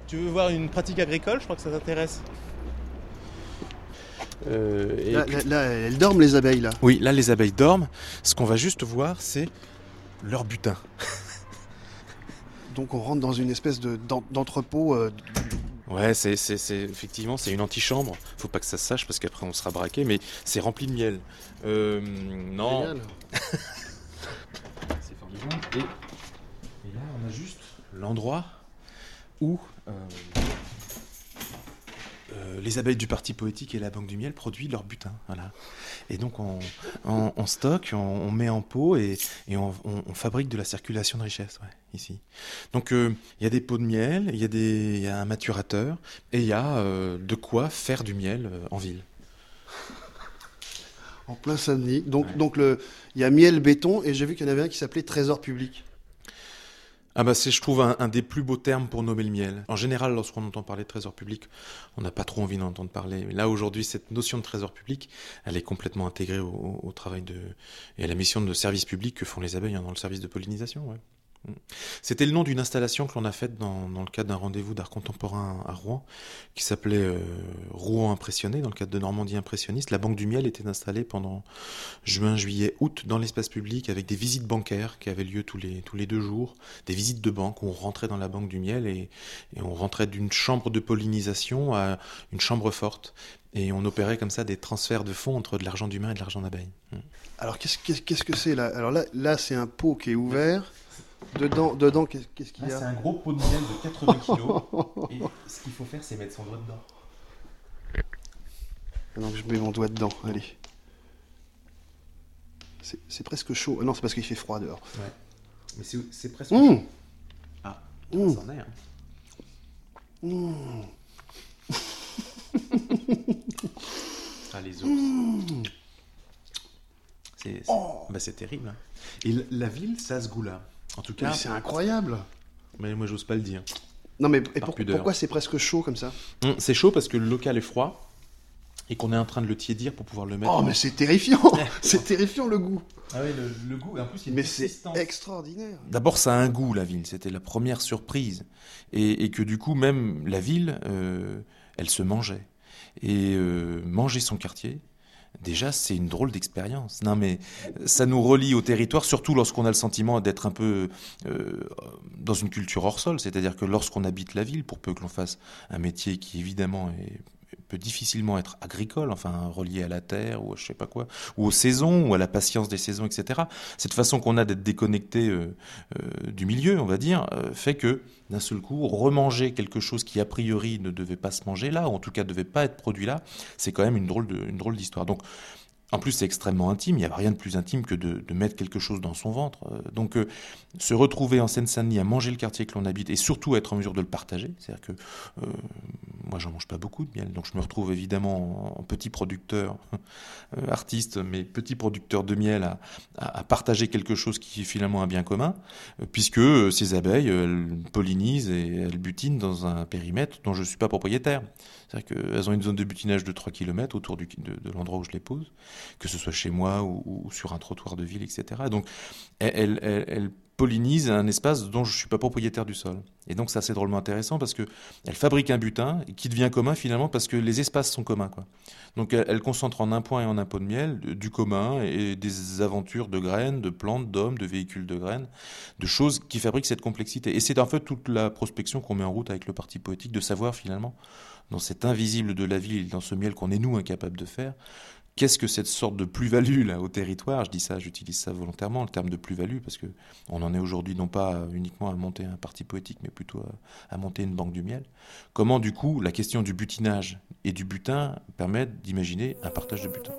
Tu veux voir une pratique agricole? Je crois que ça t'intéresse. Là, elles dorment les abeilles là. Oui, là les abeilles dorment. Ce qu'on va juste voir, c'est leur butin. Donc on rentre dans une espèce d'entrepôt. Ouais, c'est effectivement c'est une antichambre. Faut pas que ça se sache parce qu'après on sera braqué, mais c'est rempli de miel. Non. Génial. C'est formidable. Et là on a juste l'endroit où les abeilles du Parti Poétique et la Banque du Miel produisent leur butin. Voilà. Et donc on stocke, on met en pot et on fabrique de la circulation de richesse, ouais, ici. Donc il y a des pots de miel, il y a un maturateur et il y a de quoi faire du miel en ville. En plein Saint-Denis. Donc, Ouais. il y a miel béton et j'ai vu qu'il y en avait un qui s'appelait Trésor public. Ah bah c'est, je trouve, un des plus beaux termes pour nommer le miel. En général, lorsqu'on entend parler de trésor public, on n'a pas trop envie d'en entendre parler. Mais là, aujourd'hui, cette notion de trésor public, elle est complètement intégrée au travail et à la mission de service public que font les abeilles dans le service de pollinisation. Ouais. C'était le nom d'une installation que l'on a faite dans le cadre d'un rendez-vous d'art contemporain à Rouen, qui s'appelait Rouen Impressionné, dans le cadre de Normandie Impressionniste. La Banque du Miel était installée pendant juin, juillet, août dans l'espace public avec des visites bancaires qui avaient lieu tous les 2 jours, des visites de banque où on rentrait dans la Banque du Miel et on rentrait d'une chambre de pollinisation à une chambre forte. Et on opérait comme ça des transferts de fonds entre de l'argent d'humain et de l'argent d'abeille. Alors qu'est-ce que c'est là? Alors là c'est un pot qui est ouvert. Dedans qu'est-ce qu'il y a? C'est un gros pot de miel de 80 kilos. Et ce qu'il faut faire, c'est mettre son doigt dedans. Donc je mets mon doigt dedans, allez. C'est presque chaud. Ah non, c'est parce qu'il fait froid dehors. Ouais. Mais c'est presque... Mmh. Ah, Mmh. ça en est, hein. Mmh. Ah, les os. C'est terrible. Hein. Et la ville, ça a ce goût-là. En tout cas... Mais c'est incroyable. Mais moi, j'ose pas le dire. Non mais Par pudeur. pourquoi c'est presque chaud comme ça? C'est chaud parce que le local est froid et qu'on est en train de le tiédir pour pouvoir le mettre... Oh mais c'est terrifiant. C'est terrifiant le goût. Ah oui, le goût. Et en plus, il y a une Mais c'est consistance. extraordinaire. D'abord, ça a un goût, la ville. C'était la première surprise. Et que du coup, même la ville, elle se mangeait. Et manger son quartier, déjà, c'est une drôle d'expérience. Non, mais ça nous relie au territoire, surtout lorsqu'on a le sentiment d'être un peu dans une culture hors sol. C'est-à-dire que lorsqu'on habite la ville, pour peu que l'on fasse un métier qui, évidemment, peut difficilement être agricole, enfin relié à la terre ou je sais pas quoi, ou aux saisons ou à la patience des saisons, etc. Cette façon qu'on a d'être déconnecté du milieu, on va dire, fait que d'un seul coup, remanger quelque chose qui a priori ne devait pas se manger là, ou en tout cas ne devait pas être produit là, c'est quand même une drôle d'histoire. Donc en plus, c'est extrêmement intime. Il n'y a rien de plus intime que de mettre quelque chose dans son ventre. Donc, se retrouver en Seine-Saint-Denis à manger le quartier que l'on habite et surtout être en mesure de le partager. C'est-à-dire que moi, j'en mange pas beaucoup de miel. Donc, je me retrouve évidemment en petit producteur, artiste, mais petit producteur de miel à partager quelque chose qui est finalement un bien commun, puisque ces abeilles, elles pollinisent et elles butinent dans un périmètre dont je ne suis pas propriétaire. C'est-à-dire qu'elles ont une zone de butinage de 3 km autour de l'endroit où je les pose, que ce soit chez moi ou sur un trottoir de ville, etc. Et donc, elles pollinisent un espace dont je ne suis pas propriétaire du sol. Et donc, c'est assez drôlement intéressant parce qu'elles fabriquent un butin qui devient commun finalement parce que les espaces sont communs, quoi. Donc, elles concentrent en un point et en un pot de miel du commun et des aventures de graines, de plantes, d'hommes, de véhicules de graines, de choses qui fabriquent cette complexité. Et c'est en fait toute la prospection qu'on met en route avec le Parti Poétique, de savoir finalement, dans cet invisible de la ville, dans ce miel qu'on est nous incapables de faire, qu'est-ce que cette sorte de plus-value là au territoire? Je dis ça, j'utilise ça volontairement, le terme de plus-value, parce que on en est aujourd'hui non pas uniquement à monter un parti poétique, mais plutôt à monter une banque du miel. Comment du coup la question du butinage et du butin permet d'imaginer un partage de butin?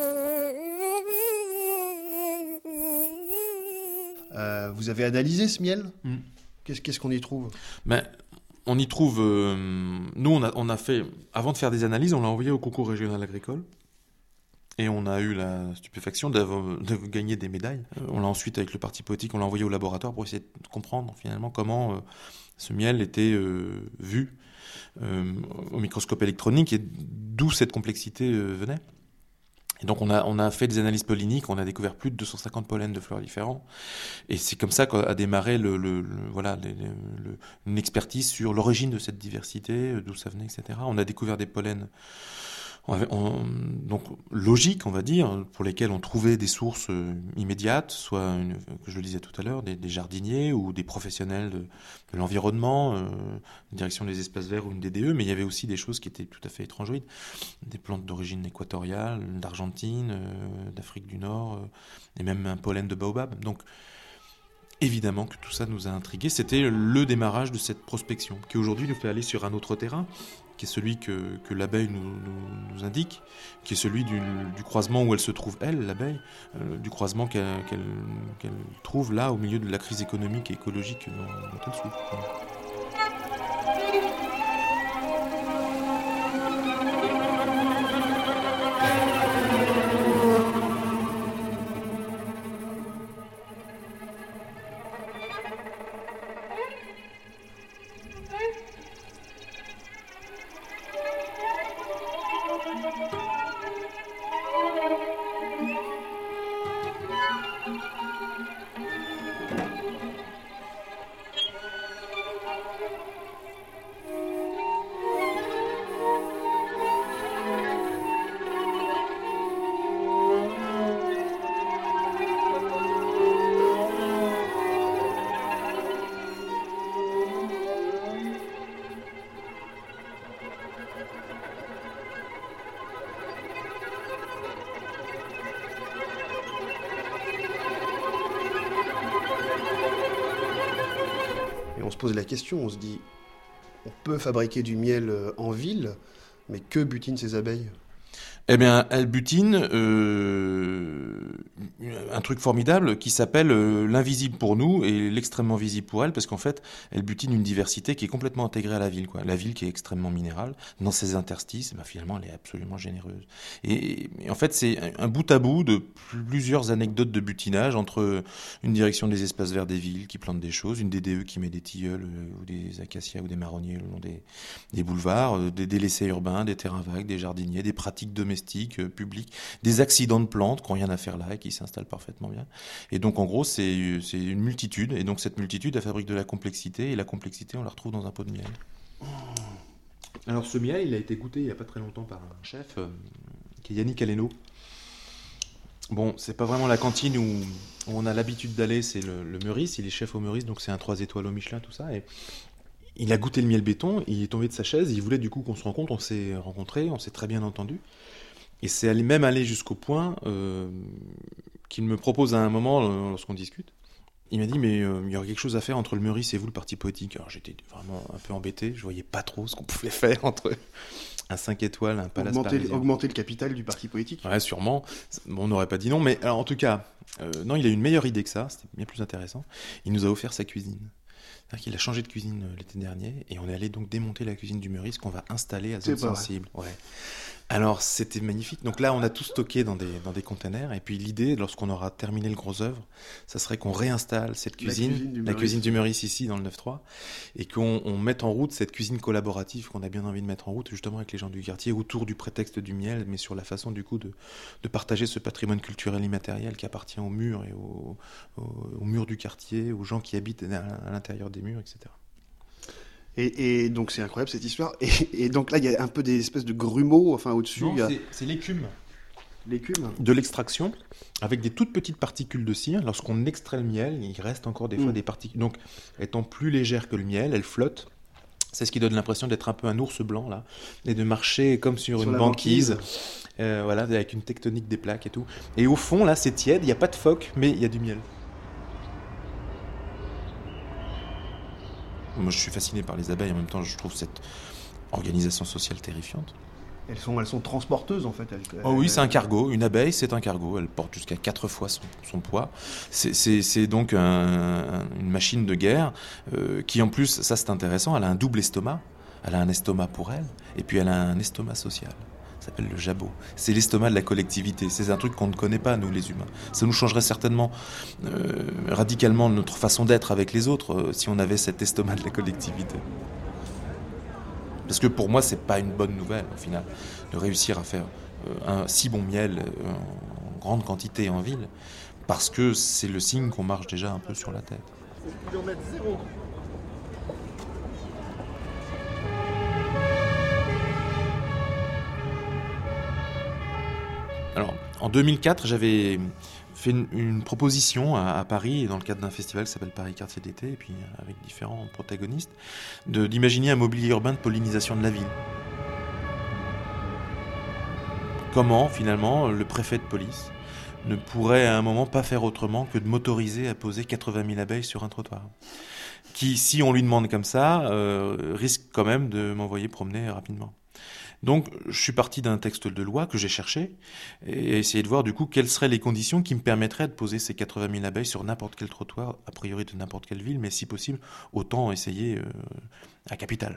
Vous avez analysé ce miel? Qu'est-ce qu'on y trouve? Ben, on y trouve... nous, on a fait... Avant de faire des analyses, on l'a envoyé au concours régional agricole. Et on a eu la stupéfaction de gagner des médailles. On l'a ensuite, avec le Parti Poétique, on l'a envoyé au laboratoire pour essayer de comprendre finalement comment ce miel était vu au microscope électronique et d'où cette complexité venait. Et donc on a fait des analyses polliniques, on a découvert plus de 250 pollens de fleurs différents. Et c'est comme ça qu'a démarré une expertise sur l'origine de cette diversité, d'où ça venait, etc. On a découvert des pollens donc logiques, on va dire, pour lesquels on trouvait des sources immédiates, soit, que je le disais tout à l'heure, des jardiniers ou des professionnels de l'environnement, la direction des espaces verts ou une DDE, mais il y avait aussi des choses qui étaient tout à fait étrangeoïdes, des plantes d'origine équatoriale, d'Argentine, d'Afrique du Nord, et même un pollen de baobab. Donc évidemment que tout ça nous a intrigués. C'était le démarrage de cette prospection, qui aujourd'hui nous fait aller sur un autre terrain, qui est celui que l'abeille nous indique, qui est celui du croisement où elle se trouve, elle, l'abeille, du croisement qu'elle trouve là, au milieu de la crise économique et écologique dont elle souffre. Et on se pose la question, on se dit, on peut fabriquer du miel en ville, mais que butinent ces abeilles ? Eh bien, elle butine un truc formidable qui s'appelle l'invisible pour nous et l'extrêmement visible pour elle, parce qu'en fait, elle butine une diversité qui est complètement intégrée à la ville, quoi. La ville qui est extrêmement minérale, dans ses interstices, finalement, elle est absolument généreuse. Et en fait, c'est un bout à bout de plusieurs anecdotes de butinage entre une direction des espaces verts des villes qui plante des choses, une DDE qui met des tilleuls ou des acacias ou des marronniers le long des boulevards, des délaissés urbains, des terrains vagues, des jardiniers, des pratiques domestiques, publics, des accidents de plantes qui n'ont rien à faire là et qui s'installent parfaitement bien. Et donc en gros c'est une multitude, et donc cette multitude elle fabrique de la complexité, et la complexité on la retrouve dans un pot de miel. Alors ce miel il a été goûté il n'y a pas très longtemps par un chef qui est Yannick Aleno. Bon, c'est pas vraiment la cantine où on a l'habitude d'aller, c'est le Meurice, il est chef au Meurice, donc c'est un 3 étoiles au Michelin, tout ça, et il a goûté le miel béton, il est tombé de sa chaise, il voulait du coup qu'on se rencontre, on s'est rencontrés, on s'est très bien entendus. Et c'est même allé jusqu'au point qu'il me propose à un moment, lorsqu'on discute, il m'a dit, mais il y aurait quelque chose à faire entre le Meurice et vous, le parti politique. Alors j'étais vraiment un peu embêté, je voyais pas trop ce qu'on pouvait faire entre un 5 étoiles, un palace parisien. Augmenter le capital du parti politique. Ouais, sûrement. Bon, on n'aurait pas dit non, mais alors, en tout cas, non, il a eu une meilleure idée que ça, c'était bien plus intéressant. Il nous a offert sa cuisine. C'est-à-dire qu'il a changé de cuisine l'été dernier, et on est allé donc démonter la cuisine du Meurice qu'on va installer à zone sensible. Ouais. Alors c'était magnifique. Donc là on a tout stocké dans des containers, et puis l'idée, lorsqu'on aura terminé le gros œuvre, ça serait qu'on réinstalle cette cuisine, la cuisine du Meurice ici dans le 9-3, et qu'on mette en route cette cuisine collaborative qu'on a bien envie de mettre en route justement avec les gens du quartier, autour du prétexte du miel, mais sur la façon du coup de partager ce patrimoine culturel immatériel qui appartient aux murs et aux murs du quartier, aux gens qui habitent à l'intérieur des murs, etc. Et donc c'est incroyable cette histoire. Et donc là il y a un peu des espèces de grumeaux, enfin au-dessus. Non, c'est l'écume. L'écume de l'extraction, avec des toutes petites particules de cire. Lorsqu'on extrait le miel, il reste encore des fois des particules. Donc, étant plus légère que le miel, elle flotte. C'est ce qui donne l'impression d'être un peu un ours blanc, là, et de marcher comme sur une banquise. Voilà, avec une tectonique des plaques et tout. Et au fond, là, c'est tiède, il n'y a pas de phoque, mais il y a du miel. Moi, je suis fasciné par les abeilles. En même temps, je trouve cette organisation sociale terrifiante. Elles sont transporteuses, en fait. Oh oui, c'est un cargo. Une abeille, c'est un cargo. Elle porte jusqu'à 4 fois son poids. C'est donc une machine de guerre qui, en plus, ça c'est intéressant, elle a un double estomac. Elle a un estomac pour elle, et puis elle a un estomac social. Ça s'appelle le jabot. C'est l'estomac de la collectivité. C'est un truc qu'on ne connaît pas, nous, les humains. Ça nous changerait certainement radicalement notre façon d'être avec les autres si on avait cet estomac de la collectivité. Parce que pour moi, c'est pas une bonne nouvelle, au final, de réussir à faire un si bon miel en grande quantité en ville, parce que c'est le signe qu'on marche déjà un peu sur la tête. Kilomètre zéro. Alors, en 2004, j'avais fait une proposition à Paris, dans le cadre d'un festival qui s'appelle Paris Quartier d'été, et puis avec différents protagonistes, d'imaginer un mobilier urbain de pollinisation de la ville. Comment, finalement, le préfet de police ne pourrait à un moment pas faire autrement que de m'autoriser à poser 80 000 abeilles sur un trottoir. Qui, si on lui demande comme ça, risque quand même de m'envoyer promener rapidement. Donc, je suis parti d'un texte de loi que j'ai cherché et essayé de voir du coup quelles seraient les conditions qui me permettraient de poser ces 80 000 abeilles sur n'importe quel trottoir, a priori de n'importe quelle ville, mais si possible, autant essayer à Capitale.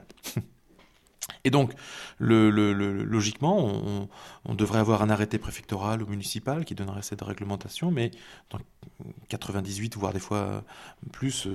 Et donc, logiquement, on devrait avoir un arrêté préfectoral ou municipal qui donnerait cette réglementation, mais dans 98, voire des fois plus,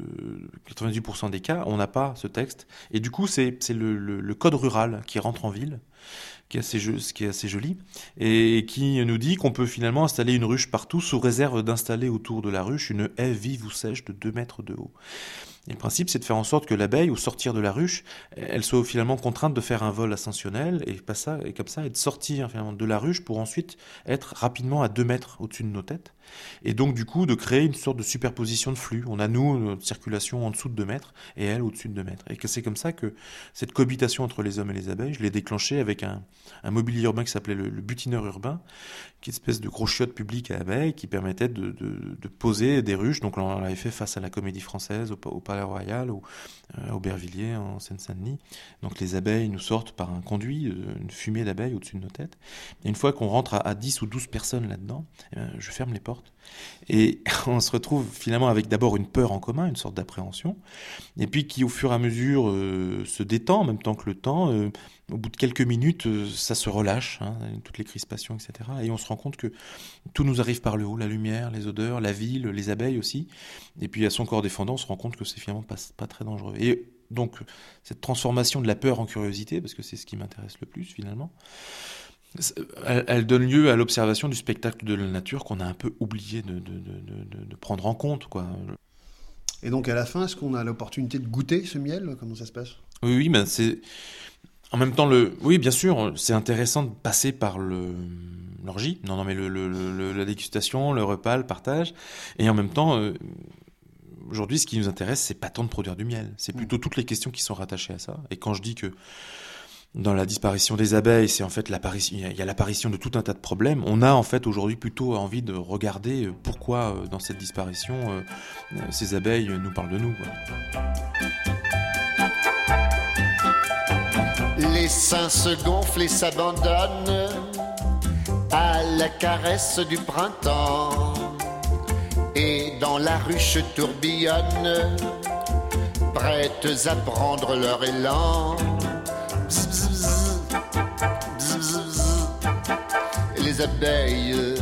98% des cas, on n'a pas ce texte. Et du coup, c'est le code rural qui rentre en ville, ce qui est assez joli, et qui nous dit qu'on peut finalement installer une ruche partout, sous réserve d'installer autour de la ruche une haie vive ou sèche de 2 mètres de haut. Et le principe, c'est de faire en sorte que l'abeille, au sortir de la ruche, elle soit finalement contrainte de faire un vol ascensionnel et comme ça, et de sortir finalement de la ruche pour ensuite être rapidement à 2 mètres au-dessus de nos têtes. Et donc, du coup, de créer une sorte de superposition de flux. On a, nous, notre circulation en dessous de 2 mètres et elle au-dessus de 2 mètres. Et que c'est comme ça que cette cohabitation entre les hommes et les abeilles, je l'ai déclenchée avec un mobilier urbain qui s'appelait le butineur urbain, qui est une espèce de gros chiotte public à abeilles qui permettait de poser des ruches. Donc, on l'avait fait face à la Comédie Française, au Palais Royal, ou à Aubervilliers, en Seine-Saint-Denis. Donc, les abeilles nous sortent par un conduit, une fumée d'abeilles au-dessus de nos têtes. Et une fois qu'on rentre à 10 ou 12 personnes là-dedans, je ferme les portes. Et on se retrouve finalement avec d'abord une peur en commun, une sorte d'appréhension, et puis qui au fur et à mesure se détend en même temps que le temps. Au bout de quelques minutes, ça se relâche, hein, toutes les crispations, etc. Et on se rend compte que tout nous arrive par le haut, la lumière, les odeurs, la ville, les abeilles aussi. Et puis à son corps défendant, on se rend compte que c'est finalement pas très dangereux. Et donc cette transformation de la peur en curiosité, parce que c'est ce qui m'intéresse le plus finalement, elle donne lieu à l'observation du spectacle de la nature qu'on a un peu oublié de prendre en compte, quoi. Et donc à la fin, est-ce qu'on a l'opportunité de goûter ce miel ? Comment ça se passe ? Oui, ben c'est... En même temps, oui, bien sûr, c'est intéressant de passer par l'orgie. Non, mais la dégustation, le repas, le partage. Et en même temps, aujourd'hui, ce qui nous intéresse, c'est pas tant de produire du miel. C'est plutôt toutes les questions qui sont rattachées à ça. Et quand je dis que dans la disparition des abeilles, c'est en fait il y a l'apparition de tout un tas de problèmes. On a en fait aujourd'hui plutôt envie de regarder pourquoi dans cette disparition, ces abeilles nous parlent de nous, quoi. Les seins se gonflent et s'abandonnent à la caresse du printemps. Et dans la ruche tourbillonnent, prêtes à prendre leur élan. Bzz, bzz, bzz. Bzz, bzz, bzz. Les abeilles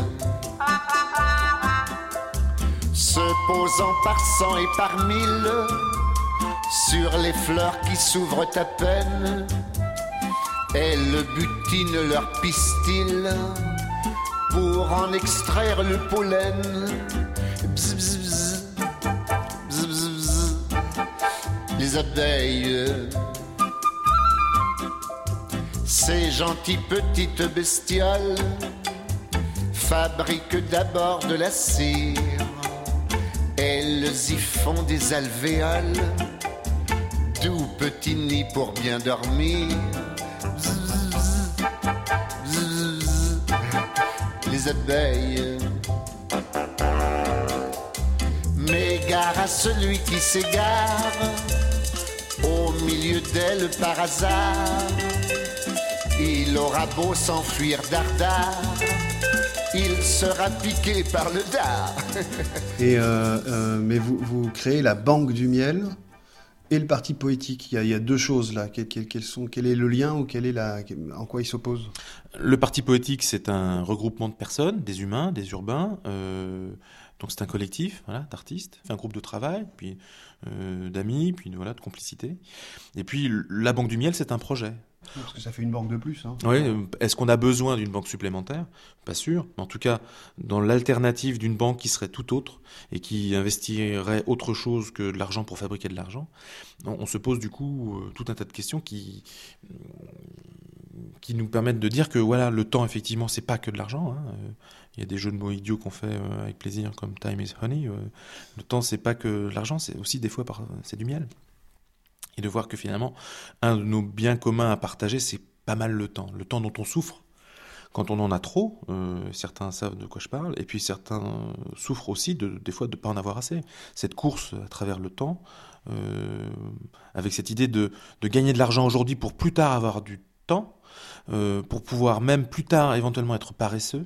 se posant par cent et par mille sur les fleurs qui s'ouvrent à peine, elles butinent leur pistil pour en extraire le pollen. Bzz, bzz, bzz. Bzz, bzz, bzz. Les abeilles, ces gentilles petites bestioles, fabriquent d'abord de la cire. Elles y font des alvéoles, doux petits nids pour bien dormir. Les abeilles, mais gare à celui qui s'égare au milieu d'elles par hasard. Il aura beau s'enfuir dardard, il sera piqué par le dard. Et mais vous créez la Banque du miel et le parti poétique. Il y a deux choses là. Quel est le lien ou en quoi ils s'opposent ? Le parti poétique, c'est un regroupement de personnes, des humains, des urbains. Donc c'est un collectif, voilà, d'artistes, un groupe de travail, puis d'amis, puis voilà, de complicité. Et puis la Banque du miel, c'est un projet. Parce que ça fait une banque de plus. Hein. Oui, est-ce qu'on a besoin d'une banque supplémentaire ? Pas sûr. Mais en tout cas, dans l'alternative d'une banque qui serait tout autre et qui investirait autre chose que de l'argent pour fabriquer de l'argent, on se pose du coup tout un tas de questions qui nous permettent de dire que voilà, le temps, effectivement, c'est pas que de l'argent. Hein. Il y a des jeux de mots idiots qu'on fait avec plaisir, comme time is honey. Le temps, c'est pas que de l'argent, c'est aussi des fois c'est du miel. Et de voir que finalement, un de nos biens communs à partager, c'est pas mal le temps dont on souffre quand on en a trop. Certains savent de quoi je parle, et puis certains souffrent aussi des fois de ne pas en avoir assez. Cette course à travers le temps, avec cette idée de gagner de l'argent aujourd'hui pour plus tard avoir du temps, pour pouvoir même plus tard éventuellement être paresseux.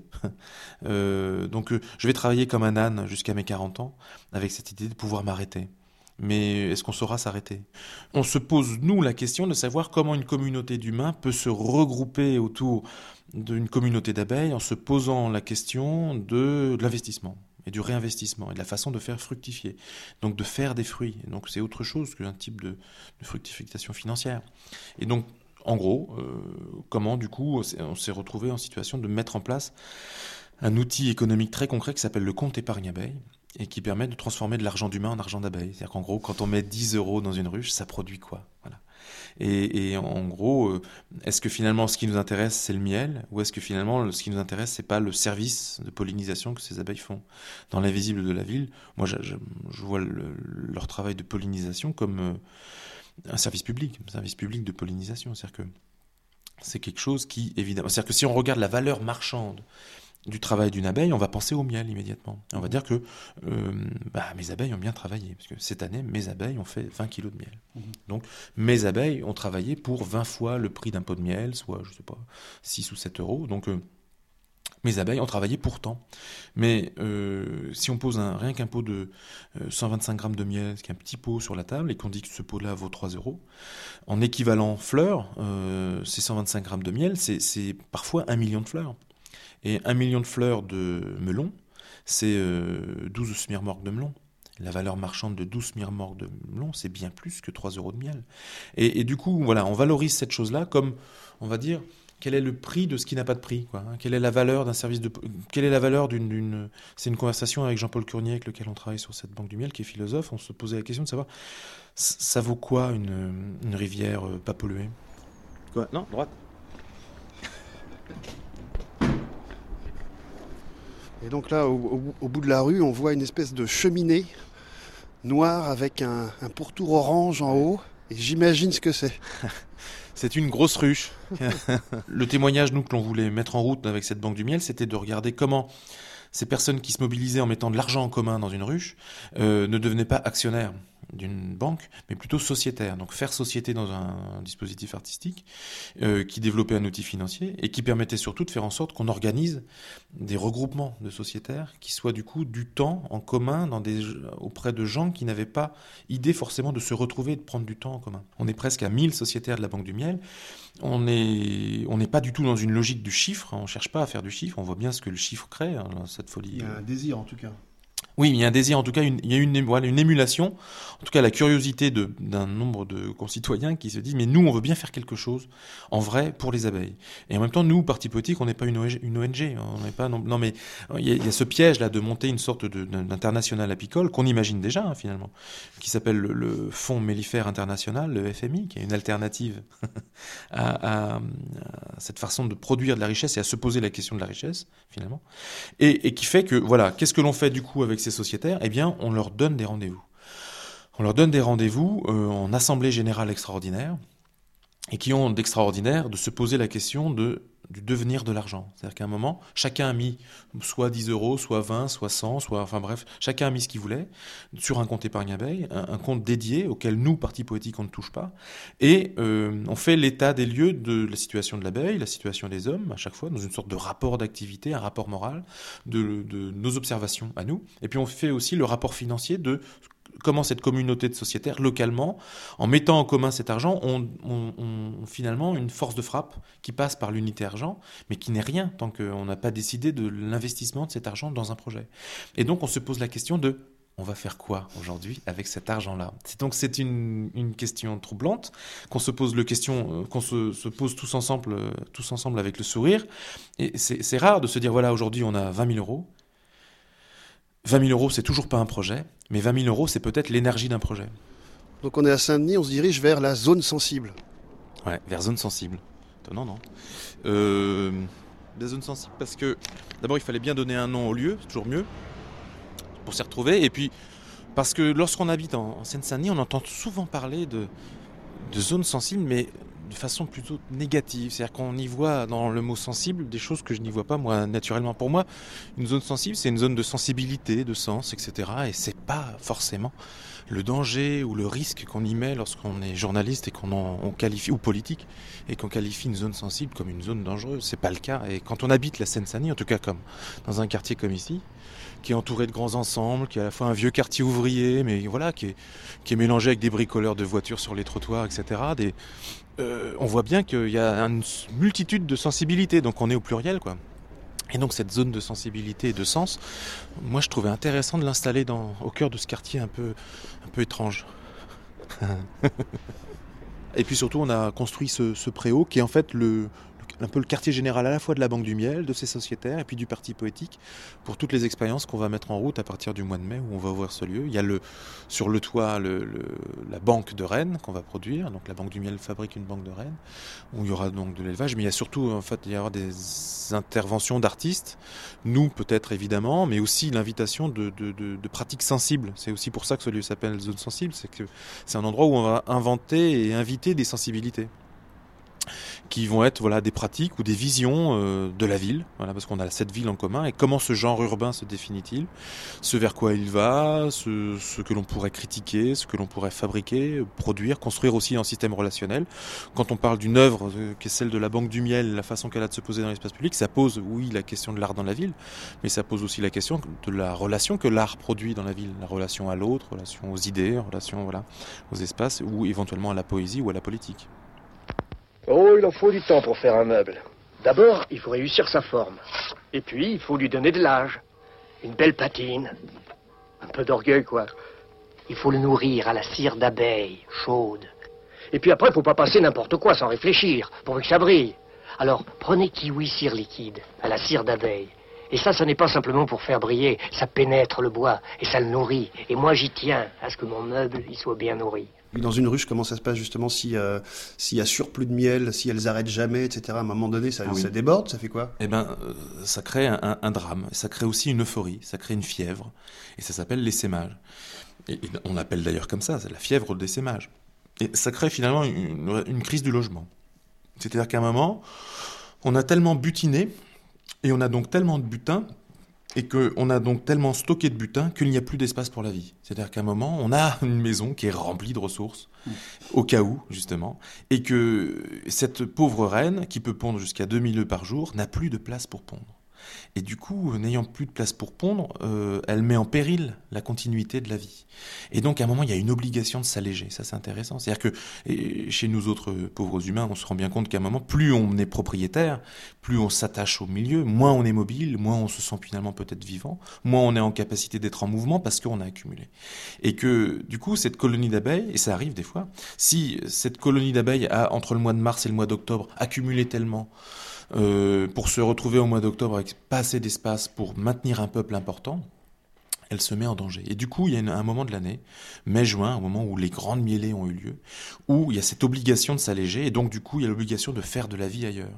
Donc je vais travailler comme un âne jusqu'à mes 40 ans, avec cette idée de pouvoir m'arrêter. Mais est-ce qu'on saura s'arrêter ? On se pose, nous, la question de savoir comment une communauté d'humains peut se regrouper autour d'une communauté d'abeilles en se posant la question de l'investissement et du réinvestissement et de la façon de faire fructifier, donc de faire des fruits. Et donc c'est autre chose qu'un type de fructification financière. Et donc, en gros, comment, du coup, on s'est retrouvé en situation de mettre en place un outil économique très concret qui s'appelle le compte épargne abeille, et qui permet de transformer de l'argent d'humain en argent d'abeille. C'est-à-dire qu'en gros, quand on met 10 € dans une ruche, ça produit quoi ? Voilà. Et en gros, est-ce que finalement ce qui nous intéresse, c'est le miel ? Ou est-ce que finalement ce qui nous intéresse, c'est pas le service de pollinisation que ces abeilles font ? Dans l'invisible de la ville, moi je vois leur travail de pollinisation comme un service public de pollinisation. C'est-à-dire que c'est quelque chose qui, évidemment... C'est-à-dire que si on regarde la valeur marchande du travail d'une abeille, on va penser au miel immédiatement. Et on va dire que mes abeilles ont bien travaillé, parce que cette année, mes abeilles ont fait 20 kilos de miel. Donc, mes abeilles ont travaillé pour 20 fois le prix d'un pot de miel, soit, je sais pas, 6 ou 7 €. Donc, mes abeilles ont travaillé pour tant. Mais si on pose rien qu'un pot de 125 grammes de miel, qui est un petit pot sur la table, et qu'on dit que ce pot-là vaut 3 €, en équivalent fleurs, ces 125 grammes de miel, c'est parfois 1 million de fleurs. Et 1 million de fleurs de melon, c'est 12 smirmorgues de melon. La valeur marchande de 12 smirmorgues de melon, c'est bien plus que 3 € de miel. Et du coup, voilà, on valorise cette chose-là comme, on va dire, quel est le prix de ce qui n'a pas de prix, quoi, hein. Quelle est la valeur d'un service quelle est la valeur d'une... C'est une conversation avec Jean-Paul Curnier, avec lequel on travaille sur cette banque du miel, qui est philosophe. On se posait la question de savoir, ça vaut quoi une rivière pas polluée ? Quoi ? Non, droite. Et donc là, au bout de la rue, on voit une espèce de cheminée noire avec un pourtour orange en haut. Et j'imagine ce que c'est. C'est une grosse ruche. Le témoignage, nous, que l'on voulait mettre en route avec cette banque du miel, c'était de regarder comment ces personnes qui se mobilisaient en mettant de l'argent en commun dans une ruche ne devenaient pas actionnaires d'une banque, mais plutôt sociétaires. Donc faire société dans un dispositif artistique qui développait un outil financier et qui permettait surtout de faire en sorte qu'on organise des regroupements de sociétaires qui soient du coup du temps en commun auprès de gens qui n'avaient pas idée forcément de se retrouver et de prendre du temps en commun. On est presque à 1000 sociétaires de la Banque du Miel. On n'est pas du tout dans une logique du chiffre, on ne cherche pas à faire du chiffre, on voit bien ce que le chiffre crée, hein, cette folie. Il y a un désir en tout cas. Oui, il y a un désir, en tout cas, il y a une émulation, en tout cas la curiosité d'un nombre de concitoyens qui se disent « mais nous, on veut bien faire quelque chose, en vrai, pour les abeilles ». Et en même temps, nous, Parti politique, on n'est pas une ONG, on n'est pas... Non, mais il y a ce piège-là de monter une sorte d'international apicole qu'on imagine déjà, hein, finalement, qui s'appelle le Fonds mellifère international, le FMI, qui est une alternative à cette façon de produire de la richesse et à se poser la question de la richesse, finalement, et qui fait que, voilà, qu'est-ce que l'on fait du coup avec ces sociétaires ? Eh bien, on leur donne des rendez-vous. On leur donne des rendez-vous en assemblée générale extraordinaire, et qui ont d'extraordinaire de se poser la question du devenir de l'argent. C'est-à-dire qu'à un moment, chacun a mis soit 10 €, soit 20, soit 100, enfin bref, chacun a mis ce qu'il voulait sur un compte épargne abeille, un compte dédié auquel nous, parti politique, on ne touche pas. Et on fait l'état des lieux de la situation de l'abeille, la situation des hommes, à chaque fois, dans une sorte de rapport d'activité, un rapport moral de nos observations à nous. Et puis on fait aussi le rapport financier de comment cette communauté de sociétaires, localement, en mettant en commun cet argent, ont finalement une force de frappe qui passe par l'unité argent, mais qui n'est rien tant qu'on n'a pas décidé de l'investissement de cet argent dans un projet. Et donc on se pose la question de on va faire quoi aujourd'hui avec cet argent-là ? Donc c'est une question troublante qu'on se pose qu'on se pose tous ensemble avec le sourire. Et c'est rare de se dire, voilà, aujourd'hui on a 20 000 euros. 20 000 euros, c'est toujours pas un projet, mais 20 000 euros, c'est peut-être l'énergie d'un projet. Donc on est à Saint-Denis, on se dirige vers la zone sensible. Ouais, vers zone sensible. Étonnant, non ? La zone sensible, parce que d'abord il fallait bien donner un nom au lieu, c'est toujours mieux, pour s'y retrouver. Et puis, parce que lorsqu'on habite en Seine-Saint-Denis, on entend souvent parler de zone sensible, mais de façon plutôt négative. C'est-à-dire qu'on y voit dans le mot sensible des choses que je n'y vois pas, moi, naturellement. Pour moi, une zone sensible, c'est une zone de sensibilité, de sens, etc. Et c'est pas forcément le danger ou le risque qu'on y met lorsqu'on est journaliste et on qualifie, ou politique, et qu'on qualifie une zone sensible comme une zone dangereuse. C'est pas le cas. Et quand on habite la Seine-Saint-Denis, en tout cas comme dans un quartier comme ici, qui est entouré de grands ensembles, qui est à la fois un vieux quartier ouvrier, mais voilà, qui est mélangé avec des bricoleurs de voitures sur les trottoirs, etc. On voit bien qu'il y a une multitude de sensibilités, donc on est au pluriel, quoi. Et donc cette zone de sensibilité et de sens, moi je trouvais intéressant de l'installer au cœur de ce quartier un peu étrange. Et puis surtout on a construit ce préau qui est en fait un peu le quartier général à la fois de la Banque du Miel, de ses sociétaires et puis du Parti Poétique pour toutes les expériences qu'on va mettre en route à partir du mois de mai où on va ouvrir ce lieu. Il y a sur le toit la banque de Rennes qu'on va produire, donc la Banque du Miel fabrique une banque de Rennes où il y aura donc de l'élevage, mais il y a surtout en fait il y aura des interventions d'artistes, nous peut-être évidemment, mais aussi l'invitation de pratiques sensibles. C'est aussi pour ça que ce lieu s'appelle Zone Sensible, c'est que c'est un endroit où on va inventer et inviter des sensibilités qui vont être des pratiques ou des visions de la ville, parce qu'on a cette ville en commun, et comment ce genre urbain se définit-il, ce vers quoi il va, ce que l'on pourrait critiquer, ce que l'on pourrait fabriquer, produire, construire aussi en système relationnel. Quand on parle d'une œuvre qui est celle de la Banque du Miel, la façon qu'elle a de se poser dans l'espace public, ça pose, oui, la question de l'art dans la ville, mais ça pose aussi la question de la relation que l'art produit dans la ville, la relation à l'autre, relation aux idées, relation aux espaces, ou éventuellement à la poésie ou à la politique. Oh, il en faut du temps pour faire un meuble. D'abord, il faut réussir sa forme. Et puis, il faut lui donner de l'âge. Une belle patine. Un peu d'orgueil, quoi. Il faut le nourrir à la cire d'abeille, chaude. Et puis après, il faut pas passer n'importe quoi sans réfléchir, pour que ça brille. Alors, prenez kiwi cire liquide, à la cire d'abeille. Et ça n'est pas simplement pour faire briller. Ça pénètre le bois, et ça le nourrit. Et moi, j'y tiens à ce que mon meuble, il soit bien nourri. Dans une ruche, comment ça se passe justement s'il y a surplus de miel, si elles arrêtent jamais, etc. À un moment donné, ça déborde, ça fait quoi ? Eh ben, ça crée un drame, ça crée aussi une euphorie, ça crée une fièvre, et ça s'appelle l'essaimage. Et on l'appelle d'ailleurs comme ça, c'est la fièvre d'essaimage. Et ça crée finalement une crise du logement. C'est-à-dire qu'à un moment, on a tellement butiné, et on a donc tellement de butin, et qu'on a donc tellement stocké de butin qu'il n'y a plus d'espace pour la vie. C'est-à-dire qu'à un moment, on a une maison qui est remplie de ressources, au cas où, justement, et que cette pauvre reine, qui peut pondre jusqu'à 2000 œufs par jour, n'a plus de place pour pondre. Et du coup, n'ayant plus de place pour pondre, elle met en péril la continuité de la vie. Et donc, à un moment, il y a une obligation de s'alléger. Ça, c'est intéressant. C'est-à-dire que chez nous autres pauvres humains, on se rend bien compte qu'à un moment, plus on est propriétaire, plus on s'attache au milieu, moins on est mobile, moins on se sent finalement peut-être vivant, moins on est en capacité d'être en mouvement parce qu'on a accumulé. Et que, du coup, cette colonie d'abeilles, et ça arrive des fois, si cette colonie d'abeilles a, entre le mois de mars et le mois d'octobre, accumulé tellement pour se retrouver au mois d'octobre avec pas assez d'espace pour maintenir un peuple important, elle se met en danger. Et du coup, il y a un moment de l'année, mai-juin, au moment où les grandes mielées ont eu lieu, où il y a cette obligation de s'alléger, et donc du coup, il y a l'obligation de faire de la vie ailleurs.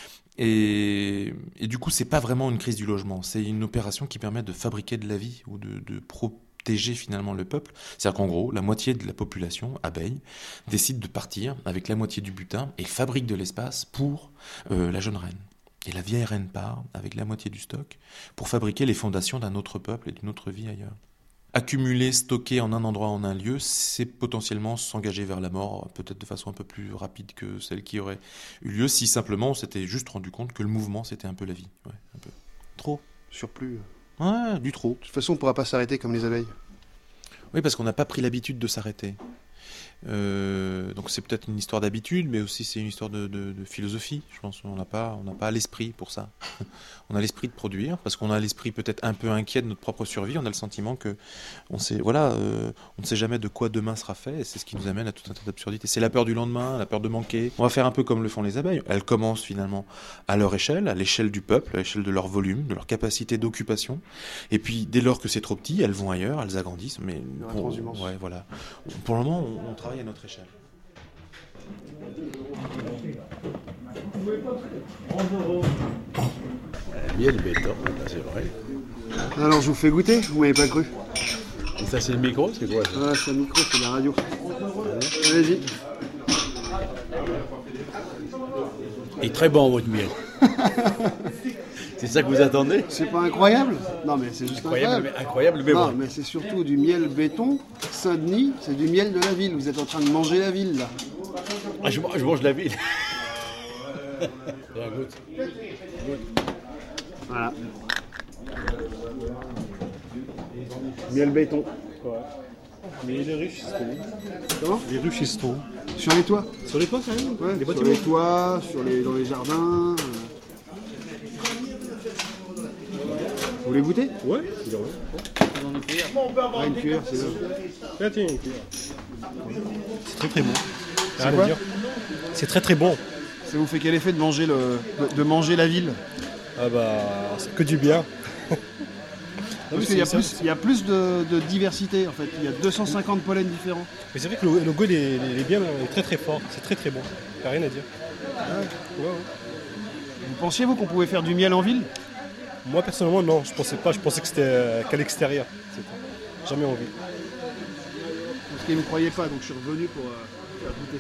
Et du coup, c'est pas vraiment une crise du logement, c'est une opération qui permet de fabriquer de la vie, ou de protéger finalement le peuple. C'est-à-dire qu'en gros, la moitié de la population, abeille, décide de partir avec la moitié du butin et fabrique de l'espace pour la jeune reine. Et la vieille reine part avec la moitié du stock pour fabriquer les fondations d'un autre peuple et d'une autre vie ailleurs. Accumuler, stocker en un endroit, en un lieu, c'est potentiellement s'engager vers la mort, peut-être de façon un peu plus rapide que celle qui aurait eu lieu si simplement on s'était juste rendu compte que le mouvement c'était un peu la vie. Ouais, un peu. Trop, surplus. Ouais, du trop. De toute façon, on ne pourra pas s'arrêter comme les abeilles. Oui, parce qu'on n'a pas pris l'habitude de s'arrêter. Donc c'est peut-être une histoire d'habitude, mais aussi c'est une histoire de philosophie. Je pense qu'on n'a pas l'esprit pour ça. On a l'esprit de produire, parce qu'on a l'esprit peut-être un peu inquiet de notre propre survie. On a le sentiment que on ne sait jamais de quoi demain sera fait, et c'est ce qui nous amène à tout un tas d'absurdités. C'est la peur du lendemain, la peur de manquer. On va faire un peu comme le font les abeilles. Elles commencent finalement à leur échelle, à l'échelle du peuple, à l'échelle de leur volume, de leur capacité d'occupation. Et puis dès lors que c'est trop petit, elles vont ailleurs, elles agrandissent. Mais ouais, voilà. Pour le moment, on travaille à notre échelle. Miel béton, c'est vrai. Alors je vous fais goûter, vous m'avez pas cru. Et ça c'est le micro, c'est quoi ça? Ah, c'est le micro, c'est la radio. Allez-y. Il est très bon votre miel. C'est ça que vous attendez? C'est pas incroyable? Non mais c'est juste incroyable. Incroyable, mais Non bon. mais c'est surtout du miel béton. Saint-Denis, c'est du miel de la ville. Vous êtes en train de manger la ville là. Ah, je mange la ville. Bien, goûte. Voilà. Miel béton. Mais il est riche, c'est tout. Comment? Il est riche, c'est tout. Sur les toits? Sur les toits, quand même? Ouais, Les sur bâtiments. les toits, dans les jardins. Vous voulez goûter? Ouais, il est Ah, une cuillère, c'est là. là. Tiens, une cuillère. C'est très très bon. C'est Rien à quoi? dire. C'est très très bon. Ça vous fait quel effet de manger la ville? Ah bah, c'est que du bien. Parce qu'il y a plus de diversité en fait. Il y a 250 pollens différents. Mais c'est vrai que le goût il est bien, il est très très fort. C'est très très bon. Y a rien à dire. Ouais. Vous pensiez vous qu'on pouvait faire du miel en ville? Moi personnellement non, je pensais pas. Je pensais que c'était qu'à l'extérieur. C'est tout. Jamais en ville. Parce qu'ils ne me croyaient pas, donc je suis revenu pour faire goûter.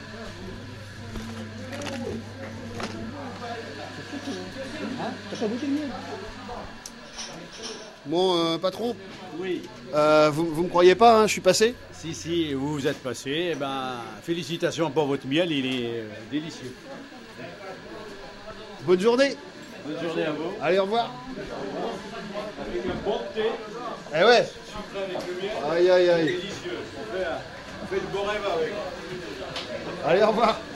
Bon, patron, Oui, vous me croyez pas, hein, je suis passé? si, vous vous êtes passé, eh ben, félicitations pour votre miel, il est délicieux. Bonne journée. Bonne journée à vous. Allez, au revoir. Avec un bon thé, Eh ouais. sucré avec le miel, Aïe, aïe, aïe. délicieux. On fait le beau rêve avec. Allez, au revoir.